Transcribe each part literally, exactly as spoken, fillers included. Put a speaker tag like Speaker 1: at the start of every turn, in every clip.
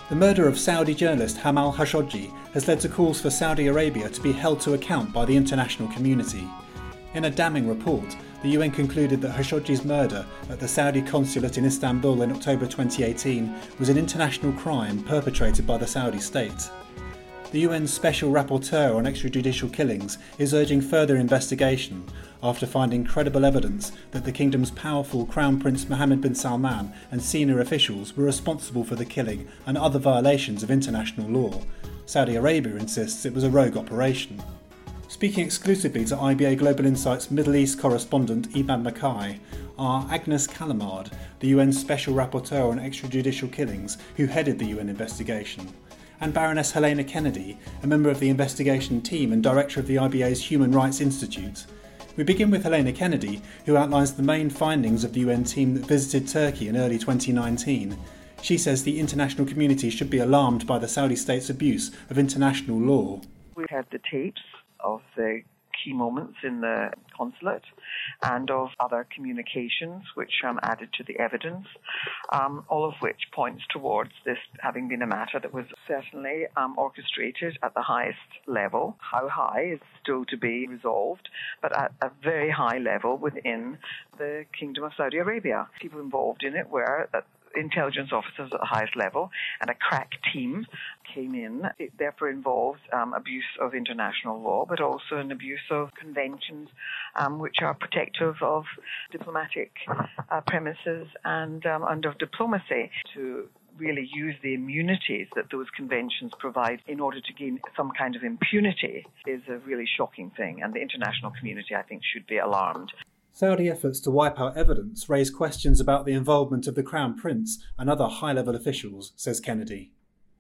Speaker 1: The murder of Saudi journalist Jamal Khashoggi has led to calls for Saudi Arabia to be held to account by the international community. In a damning report, the U N concluded that Khashoggi's murder at the Saudi consulate in Istanbul in October twenty eighteen was an international crime perpetrated by the Saudi state. The U N's Special Rapporteur on Extrajudicial Killings is urging further investigation after finding credible evidence that the kingdom's powerful Crown Prince Mohammed bin Salman and senior officials were responsible for the killing and other violations of international law. Saudi Arabia insists it was a rogue operation. Speaking exclusively to I B A Global Insight's Middle East correspondent Eban Mackay are Agnes Callamard, the U N's Special Rapporteur on Extrajudicial Killings who headed the U N investigation, and Baroness Helena Kennedy, a member of the investigation team and director of the I B A's Human Rights Institute. We begin with Helena Kennedy, who outlines the main findings of the U N team that visited Turkey in early twenty nineteen. She says the international community should be alarmed by the Saudi state's abuse of international law.
Speaker 2: We had the tapes of the key moments in the consulate and of other communications which um, added to the evidence, um, all of which points towards this having been a matter that was certainly um, orchestrated at the highest level. How high is still to be resolved, but at a very high level within the Kingdom of Saudi Arabia. People involved in it were uh, intelligence officers at the highest level, and a crack team came in. It therefore involves um, abuse of international law, but also an abuse of conventions um, which are protective of diplomatic uh, premises and, um, and of diplomacy, to really use the immunities that those conventions provide in order to gain some kind of impunity is a really shocking thing, and the international community, I think, should be alarmed.
Speaker 1: Saudi efforts to wipe out evidence raise questions about the involvement of the Crown Prince and other high-level officials, says Kennedy.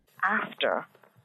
Speaker 2: After,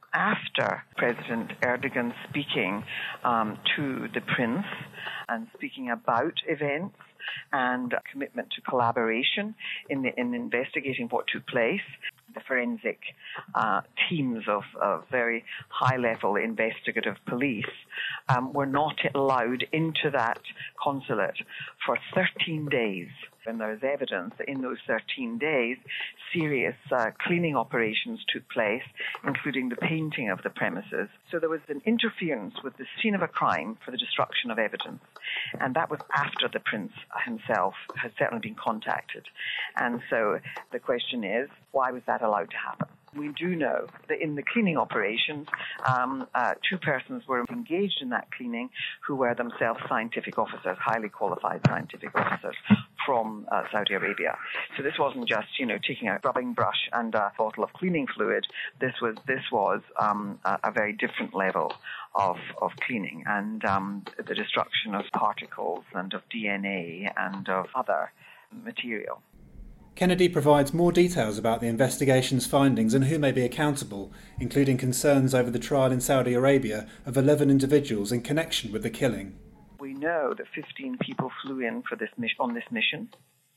Speaker 2: after President Erdogan speaking um, to the Prince and speaking about events and commitment to collaboration in, the, in investigating what took place, the forensic uh, teams of, of very high-level investigative police um, were not allowed into that consulate for thirteen days. And there is evidence that in those thirteen days, serious uh, cleaning operations took place, including the painting of the premises. So there was an interference with the scene of a crime for the destruction of evidence. And that was after the Prince himself had certainly been contacted. And so the question is, why was that allowed to happen? We do know that in the cleaning operations, um, uh, two persons were engaged in that cleaning who were themselves scientific officers, highly qualified scientific officers from uh, Saudi Arabia. So this wasn't just, you know, taking a rubbing brush and a bottle of cleaning fluid. This was this was um, a, a very different level of of cleaning, and um, the destruction of particles and of D N A and of other material.
Speaker 1: Kennedy provides more details about the investigation's findings and who may be accountable, including concerns over the trial in Saudi Arabia of eleven individuals in connection with the killing.
Speaker 2: We know that fifteen people flew in for this mission, on this mission.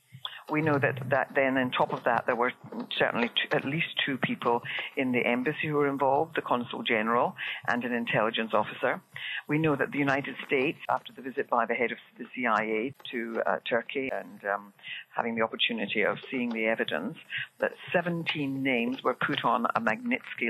Speaker 2: We know that, that then on top of that there were certainly two, at least two people in the embassy who were involved, the consul general and an intelligence officer. We know that the United States, after the visit by the head of the C I A to uh, Turkey and um, having the opportunity of seeing the evidence, that seventeen names were put on a Magnitsky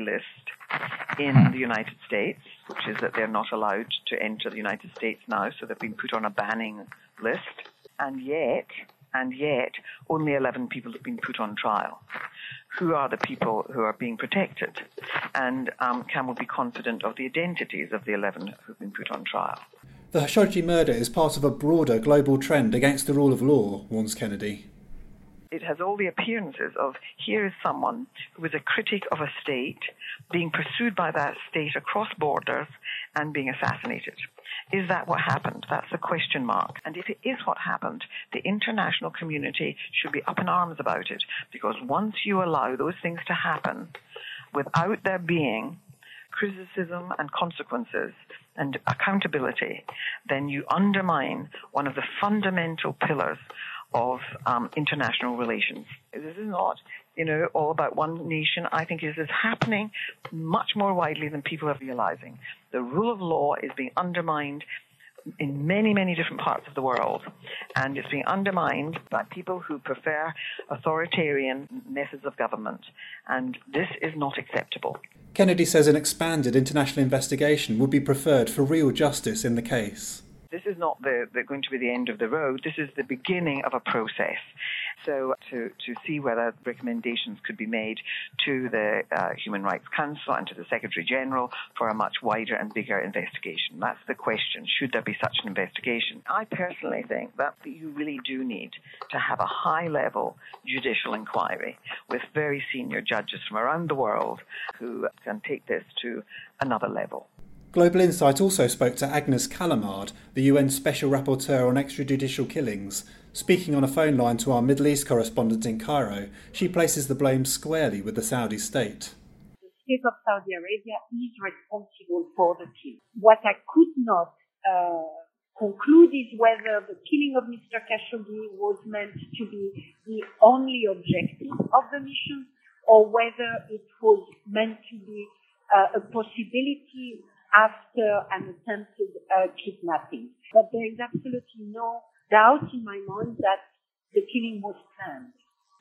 Speaker 2: list in the United States, which is that they're not allowed to enter the United States now, so they've been put on a banning list. And yet... And yet, only eleven people have been put on trial. Who are the people who are being protected? And um, can we be confident of the identities of the eleven who have been put on trial?
Speaker 1: The Khashoggi murder is part of a broader global trend against the rule of law, warns Kennedy.
Speaker 2: It has all the appearances of, here is someone who was a critic of a state, being pursued by that state across borders and being assassinated. Is that what happened? That's the question mark. And if it is what happened, the international community should be up in arms about it, because once you allow those things to happen without there being criticism and consequences and accountability, then you undermine one of the fundamental pillars of um, international relations. This is not, you know, all about one nation. I think it is happening much more widely than people are realizing. The rule of law is being undermined in many, many different parts of the world. And it's being undermined by people who prefer authoritarian methods of government. And this is not acceptable.
Speaker 1: Kennedy says an expanded international investigation would be preferred for real justice in the case.
Speaker 2: This is not the, the, going to be the end of the road. This is the beginning of a process. So to, to see whether recommendations could be made to the uh, Human Rights Council and to the Secretary General for a much wider and bigger investigation. That's the question. Should there be such an investigation? I personally think that you really do need to have a high-level judicial inquiry with very senior judges from around the world who can take this to another level.
Speaker 1: Global Insight also spoke to Agnes Callamard, the U N Special Rapporteur on Extrajudicial Killings. Speaking on a phone line to our Middle East correspondent in Cairo, she places the blame squarely with the Saudi state.
Speaker 3: The state of Saudi Arabia is responsible for the killing. What I could not uh, conclude is whether the killing of Mister Khashoggi was meant to be the only objective of the mission, or whether it was meant to be uh, a possibility after an attempted uh, kidnapping. But there is absolutely no doubt in my mind that the killing was planned.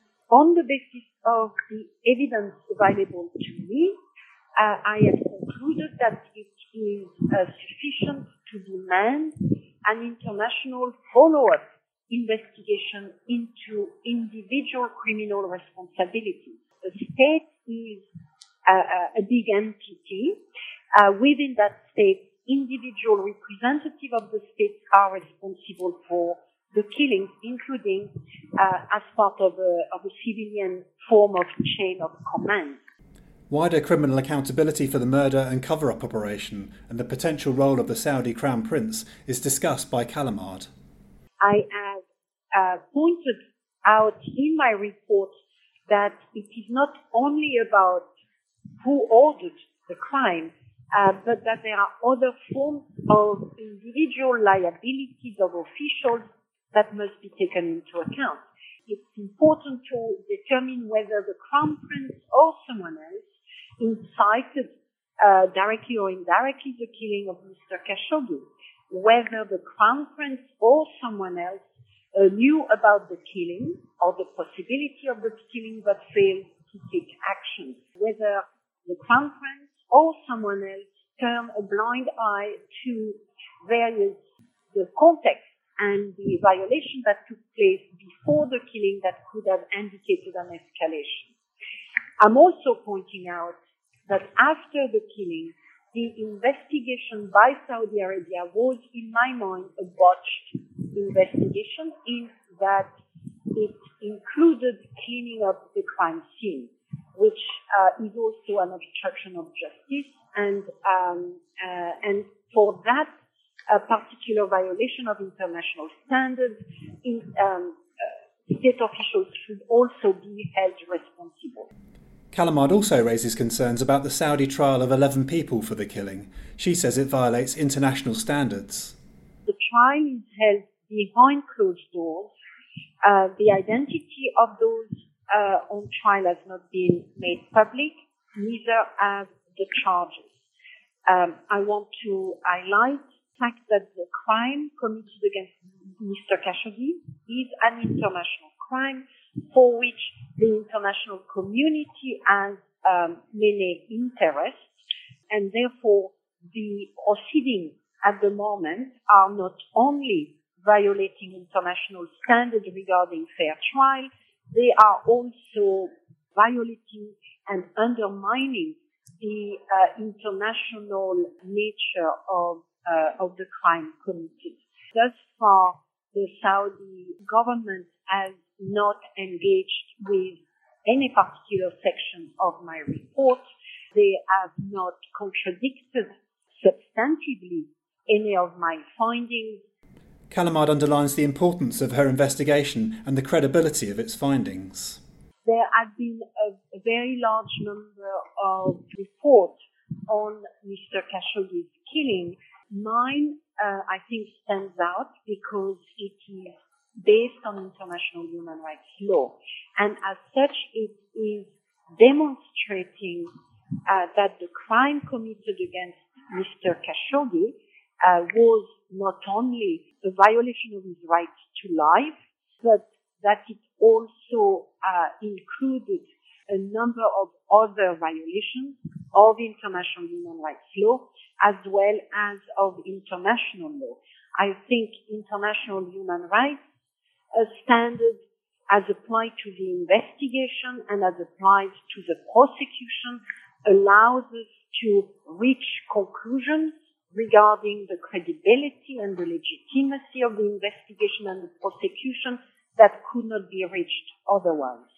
Speaker 3: On the basis of the evidence available to me, uh, I have concluded that it is uh, sufficient to demand an international follow-up investigation into individual criminal responsibility. The state is uh, a big entity. Uh, within that state, individual representatives of the state are responsible for the killings, including uh, as part of a, of a civilian form of chain of command.
Speaker 1: Wider criminal accountability for the murder and cover-up operation and the potential role of the Saudi Crown Prince is discussed by Callamard.
Speaker 3: I have uh, pointed out in my report that it is not only about who ordered the crime, Uh, but that there are other forms of individual liabilities of officials that must be taken into account. It's important to determine whether the Crown Prince or someone else incited uh, directly or indirectly the killing of Mister Khashoggi, whether the Crown Prince or someone else uh, knew about the killing or the possibility of the killing but failed to take action, whether the Crown Prince or someone else turn a blind eye to various, the context and the violation that took place before the killing that could have indicated an escalation. I'm also pointing out that after the killing, the investigation by Saudi Arabia was, in my mind, a botched investigation in that it included cleaning up the crime scene, which uh, is also an obstruction of justice. And um, uh, and for that uh, particular violation of international standards, in, um, uh, state officials should also be held responsible.
Speaker 1: Callamard also raises concerns about the Saudi trial of eleven people for the killing. She says it violates international standards.
Speaker 3: The trial is held behind closed doors. Uh, the identity of those uh, on trial has not been made public, neither have the charges. Um, I want to highlight the fact that the crime committed against Mister Khashoggi is an international crime for which the international community has um, many interests, and therefore the proceedings at the moment are not only violating international standards regarding fair trial, they are also violating and undermining the uh, international nature of uh, of the crime committed. Thus far, the Saudi government has not engaged with any particular section of my report. They have not contradicted substantively any of my findings.
Speaker 1: Callamard underlines the importance of her investigation and the credibility of its findings.
Speaker 3: There have been a, a very large number of reports on Mister Khashoggi's killing. Mine, uh, I think, stands out because it is based on international human rights law. And as such, it is demonstrating uh, that the crime committed against Mister Khashoggi uh, was not only a violation of his right to life, but that it also uh, included a number of other violations of international human rights law as well as of international law. I think international human rights uh, standards as applied to the investigation and as applied to the prosecution allows us to reach conclusions regarding the credibility and the legitimacy of the investigation and the prosecution that could not be reached otherwise.